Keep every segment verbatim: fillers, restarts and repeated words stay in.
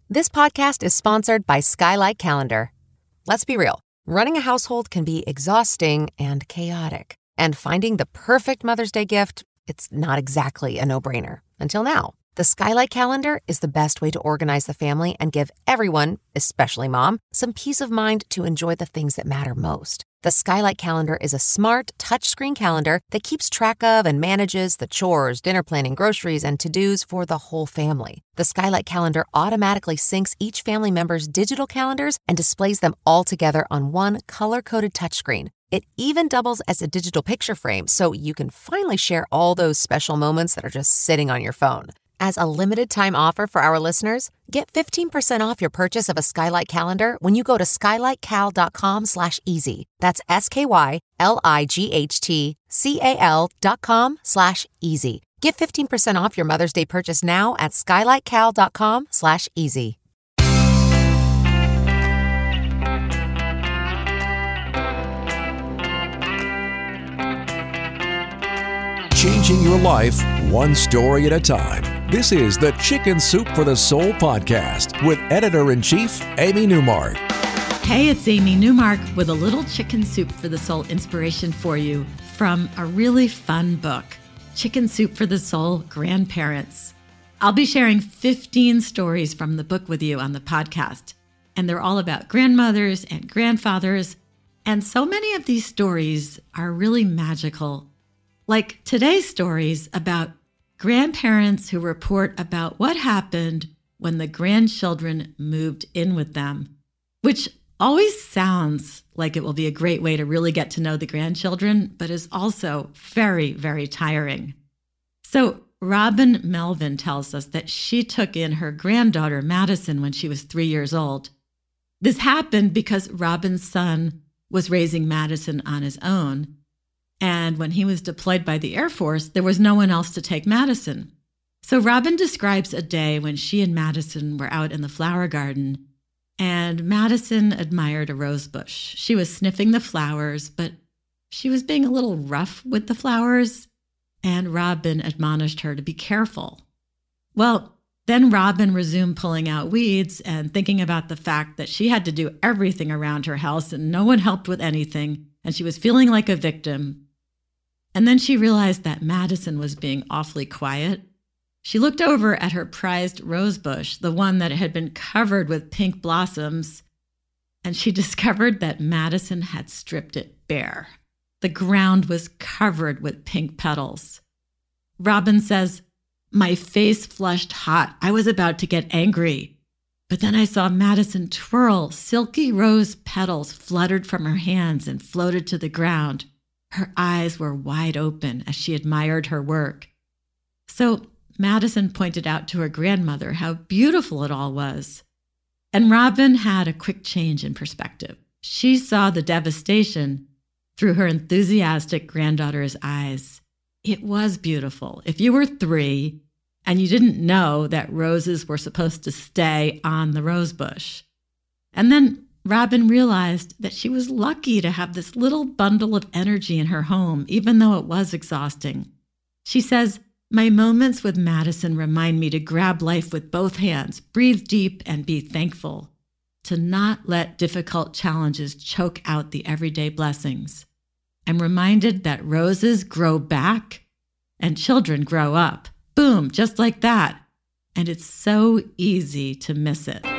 This podcast is sponsored by Skylight Calendar. Let's be real. Running a household can be exhausting and chaotic. And finding the perfect Mother's Day gift, it's not exactly a no-brainer. Until now. The Skylight Calendar is the best way to organize the family and give everyone, especially mom, some peace of mind to enjoy the things that matter most. The Skylight Calendar is a smart, touchscreen calendar that keeps track of and manages the chores, dinner planning, groceries, and to-dos for the whole family. The Skylight Calendar automatically syncs each family member's digital calendars and displays them all together on one color-coded touchscreen. It even doubles as a digital picture frame, so you can finally share all those special moments that are just sitting on your phone. As a limited-time offer for our listeners, get fifteen percent off your purchase of a Skylight Calendar when you go to skylightcal.com slash easy. That's S-K-Y-L-I-G-H-T-C-A-L dot com slash easy. Get fifteen percent off your Mother's Day purchase now at skylightcal.com slash easy. Changing your life one story at a time. This is the Chicken Soup for the Soul podcast with editor-in-chief Amy Newmark. Hey, it's Amy Newmark with a little Chicken Soup for the Soul inspiration for you from a really fun book, Chicken Soup for the Soul Grandparents. I'll be sharing fifteen stories from the book with you on the podcast, and they're all about grandmothers and grandfathers, and so many of these stories are really magical. Like today's stories about grandparents who report about what happened when the grandchildren moved in with them, which always sounds like it will be a great way to really get to know the grandchildren, but is also very, very tiring. So Robin Melvin tells us that she took in her granddaughter Madison when she was three years old. This happened because Robin's son was raising Madison on his own. And when he was deployed by the Air Force, there was no one else to take Madison. So Robin describes a day when she and Madison were out in the flower garden, and Madison admired a rose bush. She was sniffing the flowers, but she was being a little rough with the flowers, and Robin admonished her to be careful. Well, then Robin resumed pulling out weeds and thinking about the fact that she had to do everything around her house and no one helped with anything, and she was feeling like a victim. And then she realized that Madison was being awfully quiet. She looked over at her prized rose bush, the one that had been covered with pink blossoms, and she discovered that Madison had stripped it bare. The ground was covered with pink petals. Robin says, "My face flushed hot. I was about to get angry. But then I saw Madison twirl. Silky rose petals fluttered from her hands and floated to the ground. Her eyes were wide open as she admired her work." So Madison pointed out to her grandmother how beautiful it all was. And Robin had a quick change in perspective. She saw the devastation through her enthusiastic granddaughter's eyes. It was beautiful. If you were three and you didn't know that roses were supposed to stay on the rose bush. And then Robin realized that she was lucky to have this little bundle of energy in her home, even though it was exhausting. She says, "My moments with Madison remind me to grab life with both hands, breathe deep, and be thankful, to not let difficult challenges choke out the everyday blessings. I'm reminded that roses grow back and children grow up. Boom, just like that. And it's so easy to miss it."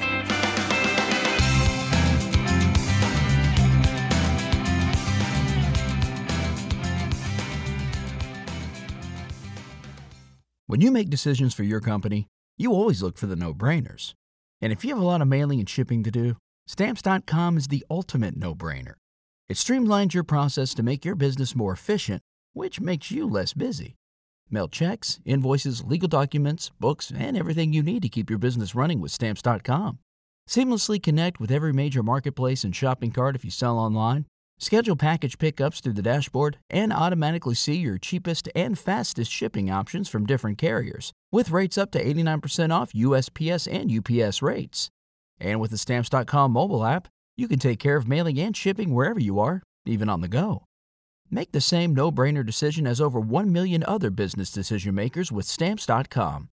When you make decisions for your company, you always look for the no-brainers. And if you have a lot of mailing and shipping to do, Stamps dot com is the ultimate no-brainer. It streamlines your process to make your business more efficient, which makes you less busy. Mail checks, invoices, legal documents, books, and everything you need to keep your business running with Stamps dot com. Seamlessly connect with every major marketplace and shopping cart if you sell online. Schedule package pickups through the dashboard and automatically see your cheapest and fastest shipping options from different carriers, with rates up to eighty-nine percent off U S P S and U P S rates. And with the Stamps dot com mobile app, you can take care of mailing and shipping wherever you are, even on the go. Make the same no-brainer decision as over one million other business decision makers with Stamps dot com.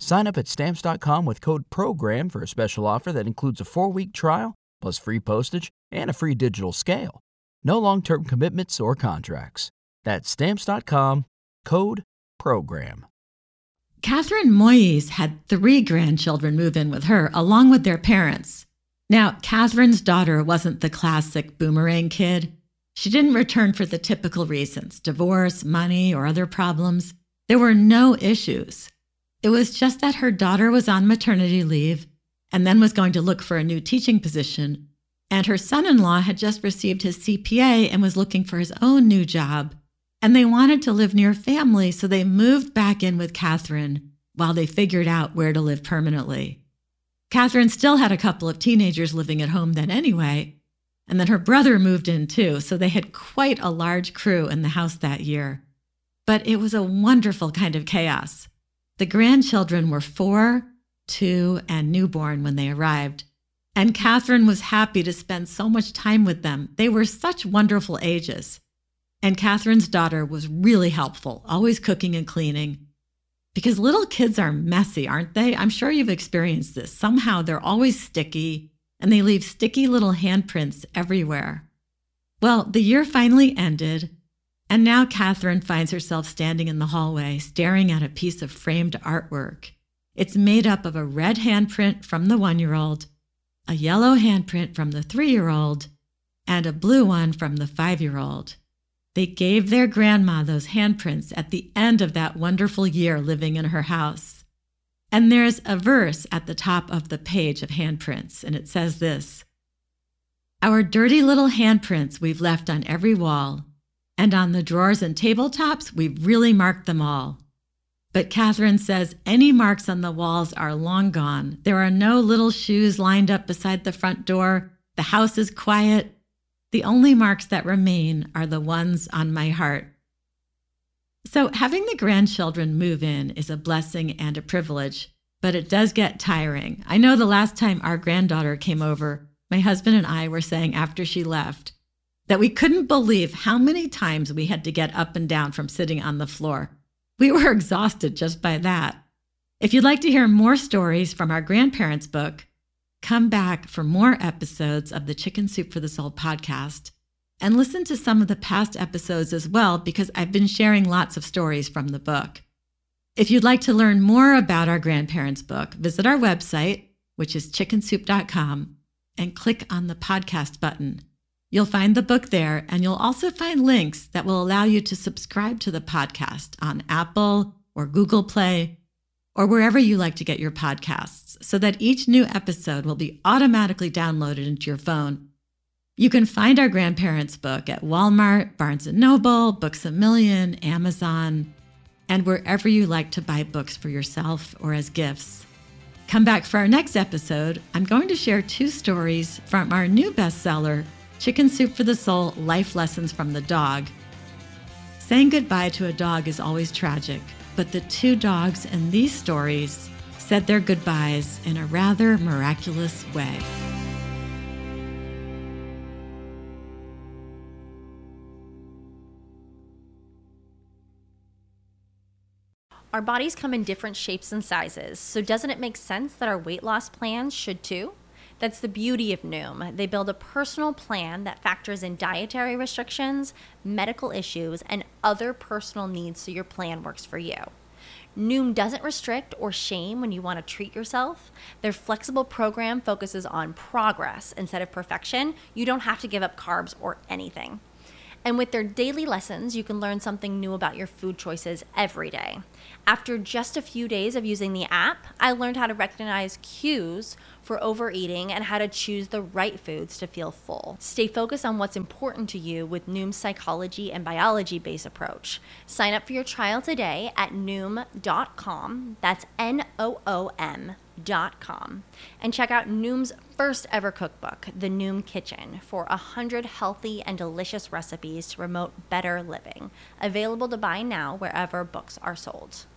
Sign up at Stamps dot com with code PROGRAM for a special offer that includes a four-week trial, plus free postage and a free digital scale. No long-term commitments or contracts. That's Stamps dot com, code PROGRAM. Catherine Moyes had three grandchildren move in with her, along with their parents. Now, Catherine's daughter wasn't the classic boomerang kid. She didn't return for the typical reasons, divorce, money, or other problems. There were no issues. It was just that her daughter was on maternity leave and then was going to look for a new teaching position, and her son-in-law had just received his C P A and was looking for his own new job, and they wanted to live near family, so they moved back in with Catherine while they figured out where to live permanently. Catherine still had a couple of teenagers living at home then anyway, and then her brother moved in too, so they had quite a large crew in the house that year. But it was a wonderful kind of chaos. The grandchildren were four, two, and newborn when they arrived, and Catherine was happy to spend so much time with them. They were such wonderful ages. And Catherine's daughter was really helpful, always cooking and cleaning. Because little kids are messy, aren't they? I'm sure you've experienced this. Somehow they're always sticky, and they leave sticky little handprints everywhere. Well, the year finally ended, and now Catherine finds herself standing in the hallway, staring at a piece of framed artwork. It's made up of a red handprint from the one-year-old, a yellow handprint from the three-year-old, and a blue one from the five-year-old. They gave their grandma those handprints at the end of that wonderful year living in her house. And there's a verse at the top of the page of handprints, and it says this: "Our dirty little handprints we've left on every wall, and on the drawers and tabletops we've really marked them all. But Catherine says any marks on the walls are long gone. There are no little shoes lined up beside the front door. The house is quiet. The only marks that remain are the ones on my heart." So having the grandchildren move in is a blessing and a privilege, but it does get tiring. I know the last time our granddaughter came over, my husband and I were saying after she left that we couldn't believe how many times we had to get up and down from sitting on the floor. We were exhausted just by that. If you'd like to hear more stories from our grandparents' book, come back for more episodes of the Chicken Soup for the Soul podcast and listen to some of the past episodes as well, because I've been sharing lots of stories from the book. If you'd like to learn more about our grandparents' book, visit our website, which is chicken soup dot com, and click on the podcast button. You'll find the book there, and you'll also find links that will allow you to subscribe to the podcast on Apple or Google Play or wherever you like to get your podcasts, so that each new episode will be automatically downloaded into your phone. You can find our grandparents' book at Walmart, Barnes and Noble, Books A Million, Amazon, and wherever you like to buy books for yourself or as gifts. Come back for our next episode. I'm going to share two stories from our new bestseller, Chicken Soup for the Soul: Life Lessons from the Dog. Saying goodbye to a dog is always tragic, but the two dogs in these stories said their goodbyes in a rather miraculous way. Our bodies come in different shapes and sizes, so doesn't it make sense that our weight loss plans should too? That's the beauty of Noom. They build a personal plan that factors in dietary restrictions, medical issues, and other personal needs so your plan works for you. Noom doesn't restrict or shame when you want to treat yourself. Their flexible program focuses on progress instead of perfection. You don't have to give up carbs or anything. And with their daily lessons, you can learn something new about your food choices every day. After just a few days of using the app, I learned how to recognize cues for overeating and how to choose the right foods to feel full. Stay focused on what's important to you with Noom's psychology and biology-based approach. Sign up for your trial today at noom dot com. That's N O O M dot com. And check out Noom's first ever cookbook, The Noom Kitchen, for one hundred healthy and delicious recipes to promote better living. Available to buy now wherever books are sold.